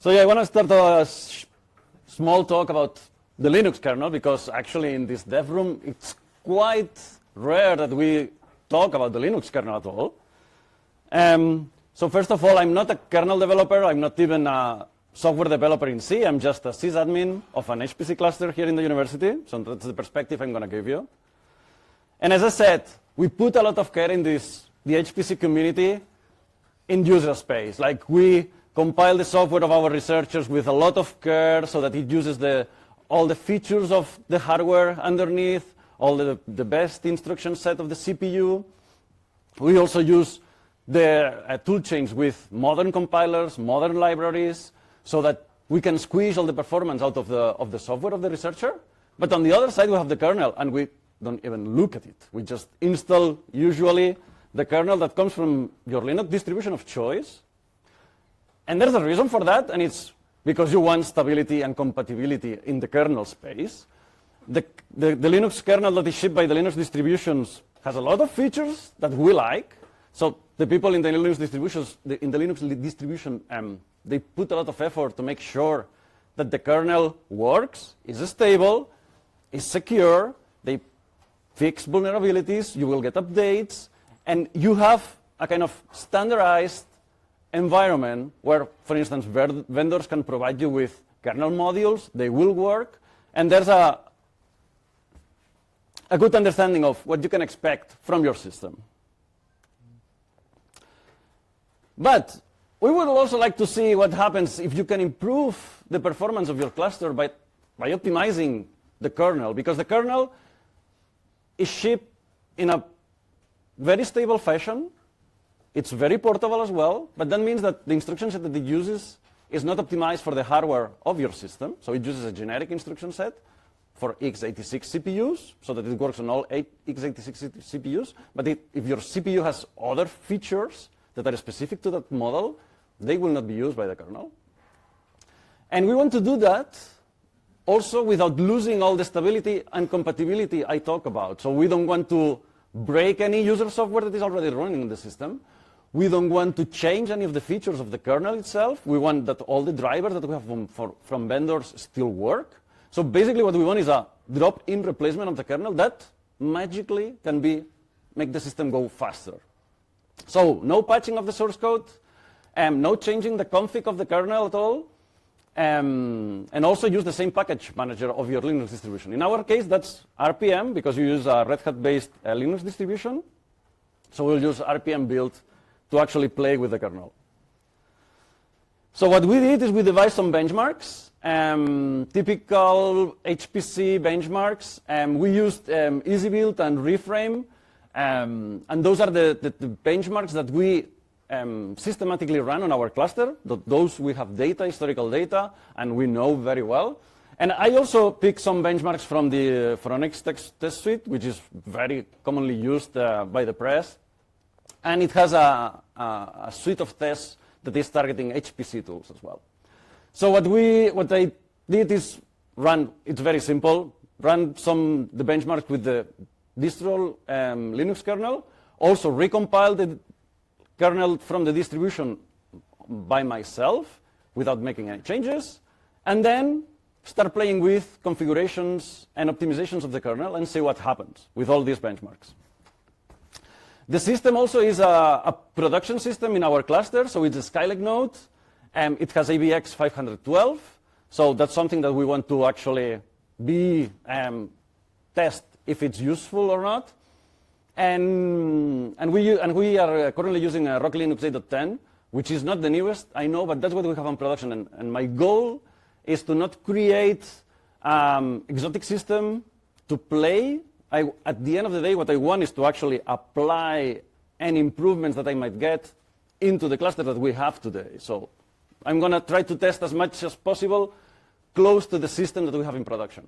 So yeah, I want to start a small talk about the Linux kernel, because actually in this dev room, it's quite rare that we talk about the Linux kernel at all. So first of all, I'm not a kernel developer. I'm not even a software developer in C. I'm just a sysadmin of an HPC cluster here in the university. So that's the perspective I'm going to give you. And as I said, we put a lot of care in the HPC community in user space. Like, we compile the software of our researchers with a lot of care so that it uses all the features of the hardware underneath, all the best instruction set of the CPU. We also use the tool chains with modern compilers, modern libraries, so that we can squeeze all the performance out of the software of the researcher. But on the other side, we have the kernel, and we don't even look at it. We just install, usually, the kernel that comes from your Linux distribution of choice. And there's a reason for that, and it's because you want stability and compatibility in the kernel space. The Linux kernel that is shipped by the Linux distributions has a lot of features that we like. So the people in the Linux distribution, they put a lot of effort to make sure that the kernel works, is stable, is secure. They fix vulnerabilities. You will get updates. And you have a kind of standardized environment where, for instance, vendors can provide you with kernel modules. They will work. And there's a good understanding of what you can expect from your system. But we would also like to see what happens if you can improve the performance of your cluster by optimizing the kernel, because the kernel is shipped in a very stable fashion. It's very portable as well, but that means that the instruction set that it uses is not optimized for the hardware of your system. So it uses a generic instruction set for x86 CPUs, so that it works on all x86 CPUs. But if your CPU has other features that are specific to that model, they will not be used by the kernel. And we want to do that also without losing all the stability and compatibility I talk about. So we don't want to break any user software that is already running in the system. We don't want to change any of the features of the kernel itself. We want that all the drivers that we have from vendors still work. So basically what we want is a drop-in replacement of the kernel that magically can make the system go faster. So no patching of the source code, no changing the config of the kernel at all, and also use the same package manager of your Linux distribution. In our case, that's RPM, because you use a Red Hat-based Linux distribution. So we'll use RPM build to actually play with the kernel. So what we did is we devised some benchmarks, typical HPC benchmarks. We used EasyBuild and Reframe, and those are the benchmarks that we systematically run on our cluster. Those we have data, historical data, and we know very well. And I also picked some benchmarks from the Phoronix test suite, which is very commonly used by the press. And it has a suite of tests that is targeting HPC tools as well. So what I did is it's very simple, run the benchmarks with the distro Linux kernel, also recompile the kernel from the distribution by myself without making any changes, and then start playing with configurations and optimizations of the kernel and see what happens with all these benchmarks. The system also is a production system in our cluster, so it's a Skylake node. It has AVX 512, so that's something that we want to actually test if it's useful or not. And we are currently using Rocky Linux 8.10, which is not the newest, I know, but that's what we have on production. And my goal is to not create exotic system to play. At the end of the day, what I want is to actually apply any improvements that I might get into the cluster that we have today. So I'm going to try to test as much as possible close to the system that we have in production.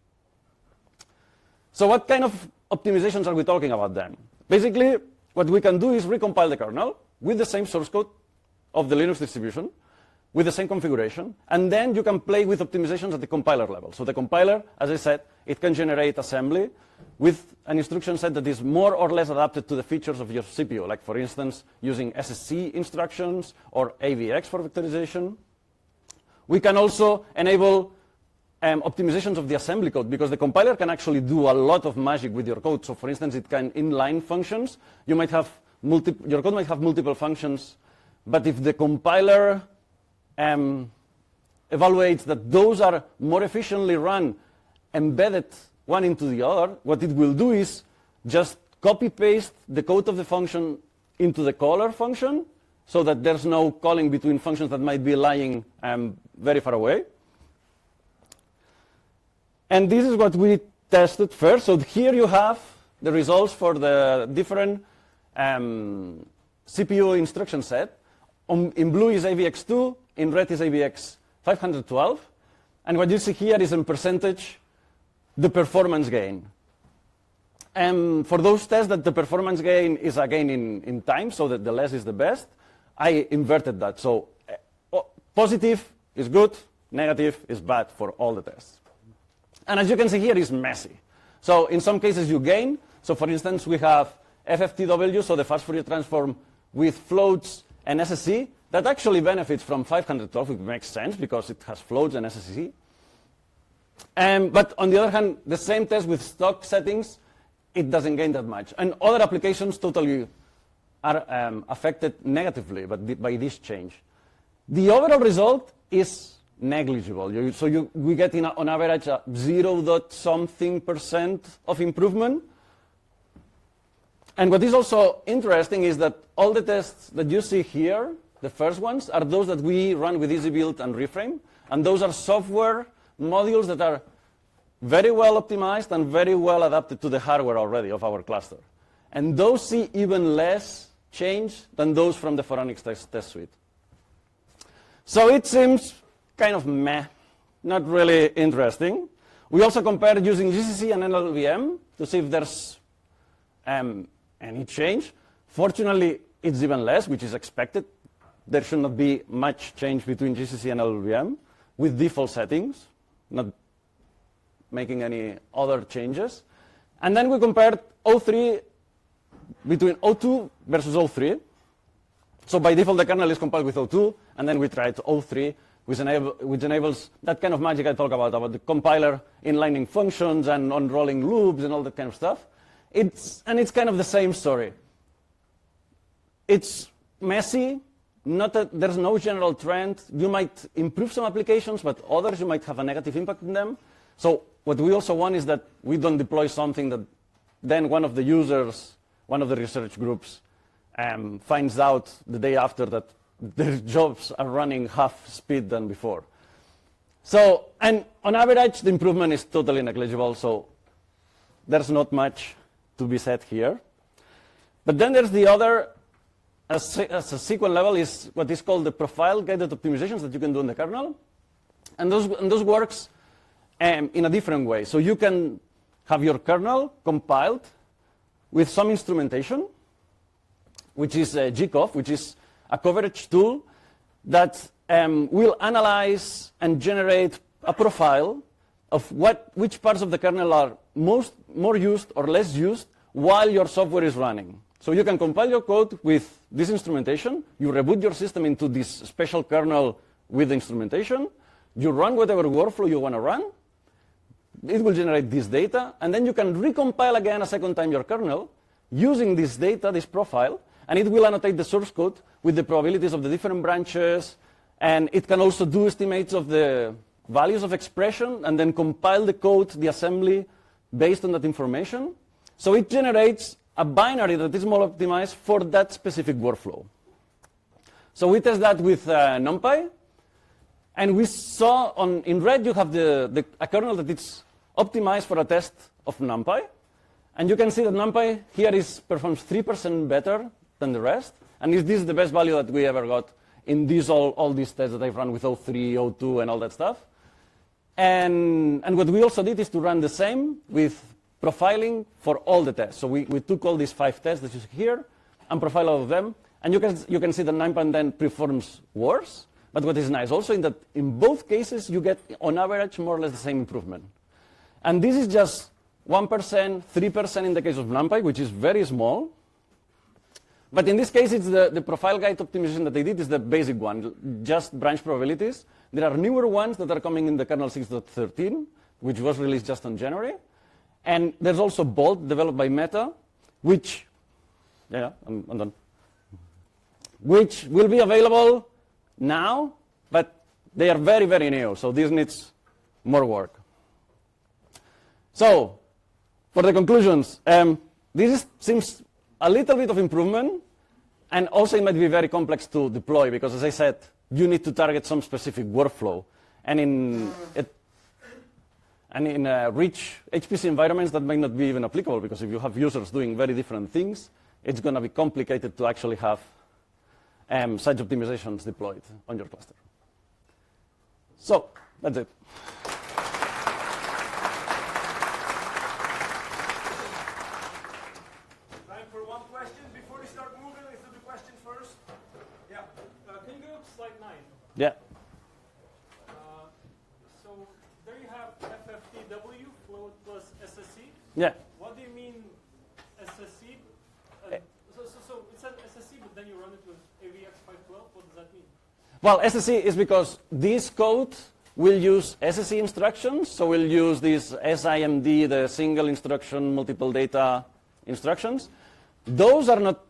So what kind of optimizations are we talking about then? Basically, what we can do is recompile the kernel with the same source code of the Linux distribution, with the same configuration, and then you can play with optimizations at the compiler level. So the compiler, as I said, it can generate assembly with an instruction set that is more or less adapted to the features of your CPU, like, for instance, using SSC instructions or AVX for vectorization. We can also enable optimizations of the assembly code, because the compiler can actually do a lot of magic with your code. So for instance, it can inline functions. Your code might have multiple functions, but if the compiler evaluates that those are more efficiently run embedded one into the other, what it will do is just copy-paste the code of the function into the caller function, so that there's no calling between functions that might be lying very far away. And this is what we tested first. So here you have the results for the different CPU instruction set. In blue is AVX2, in red is AVX 512. And what you see here is in percentage the performance gain. And for those tests that the performance gain is a gain in time, so that the less is the best, I inverted that. So positive is good, negative is bad for all the tests. And as you can see here, it's messy. So in some cases you gain. So for instance, we have FFTW, so the fast Fourier transform with floats and SSE, that actually benefits from 512, which makes sense because it has floats and SSE. But on the other hand, the same test with stock settings, it doesn't gain that much. And other applications totally are affected negatively by this change. The overall result is negligible. We get on average a 0.something% of improvement. And what is also interesting is that all the tests that you see here, the first ones, are those that we run with EasyBuild and Reframe. And those are software modules that are very well optimized and very well adapted to the hardware already of our cluster. And those see even less change than those from the Phoronix test suite. So it seems kind of meh, not really interesting. We also compared using GCC and LLVM to see if there's any change. Fortunately, it's even less, which is expected. There should not be much change between GCC and LLVM with default settings, not making any other changes. And then we compared O3 between O2 versus O3. So by default, the kernel is compiled with O2, and then we tried O3, which enables that kind of magic I talk about the compiler inlining functions and unrolling loops and all that kind of stuff. It's kind of the same story. It's messy. There's no general trend. You might improve some applications, but others you might have a negative impact on them. So what we also want is that we don't deploy something that then one of the users, one of the research groups, finds out the day after that their jobs are running half speed than before. So, and on average, the improvement is totally negligible, so there's not much to be said here. But then there's the other, as a sequence level, is what is called the profile-guided optimizations that you can do in the kernel. And those works in a different way. So you can have your kernel compiled with some instrumentation, which is GCOF, which is a coverage tool that will analyze and generate a profile of which parts of the kernel are more used or less used while your software is running. So you can compile your code with this instrumentation. You reboot your system into this special kernel with the instrumentation. You run whatever workflow you want to run. It will generate this data, and then you can recompile again a second time your kernel using this data, this profile, and it will annotate the source code with the probabilities of the different branches, and it can also do estimates of the values of expression and then compile the code, the assembly, based on that information. So it generates a binary that is more optimized for that specific workflow. So we test that with NumPy, and we saw in red you have a kernel that is optimized for a test of NumPy, and you can see that NumPy here performs 3% better than the rest, and this is the best value that we ever got in all these tests that I've run with O3, O2, and all that stuff. And what we also did is to run the same with profiling for all the tests. So we took all these 5 tests that you see here and profile all of them, and you can see that NumPy then performs worse. But what is nice also is that in both cases you get on average more or less the same improvement. And this is just 1%, 3% in the case of NumPy, which is very small. But in this case, it's the profile guide optimization that they did is the basic one, just branch probabilities. There are newer ones that are coming in the kernel 6.13, which was released just in January. And there's also Bolt, developed by Meta, which, I'm done, which will be available now, but they are very, very new, so this needs more work. So, for the conclusions, seems a little bit of improvement, and also it might be very complex to deploy, because as I said, you need to target some specific workflow. And in rich HPC environments, that might not be even applicable, because if you have users doing very different things, it's going to be complicated to actually have such optimizations deployed on your cluster. So, that's it. Time for one question. Before we start moving, let's do the question first. Yeah. Can you go to slide 9? Yeah. So there you have FFTW, float plus SSE. Yeah. What do you mean SSE? So it says SSE, but then you run it with AVX512. What does that mean? Well, SSE is because this code will use SSE instructions, so we'll use this SIMD, the single instruction, multiple data instructions. Those are not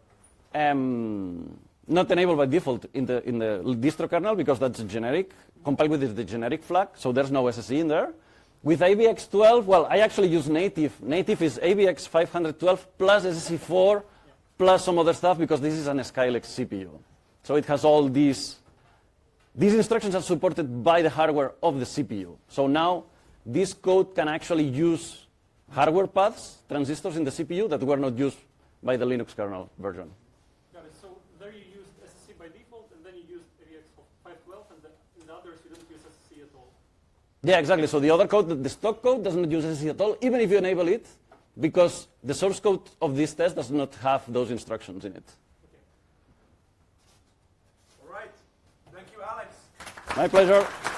enabled by default in the distro kernel, because that's generic, compiled with the generic flag, so there's no SSE in there. With AVX12, well, I actually use native. Native is AVX512 plus SSE4 plus some other stuff, because this is an Skylex CPU. So it has all these. These instructions are supported by the hardware of the CPU. So now this code can actually use hardware paths, transistors in the CPU that were not used by the Linux kernel version. Got it. So there you used SSE by default, and then you used AVX512, and in the others you didn't use SSE at all. Yeah, exactly. So the other code, the stock code, does not use SSE at all, even if you enable it, because the source code of this test does not have those instructions in it. Okay. All right. Thank you, Alex. My pleasure.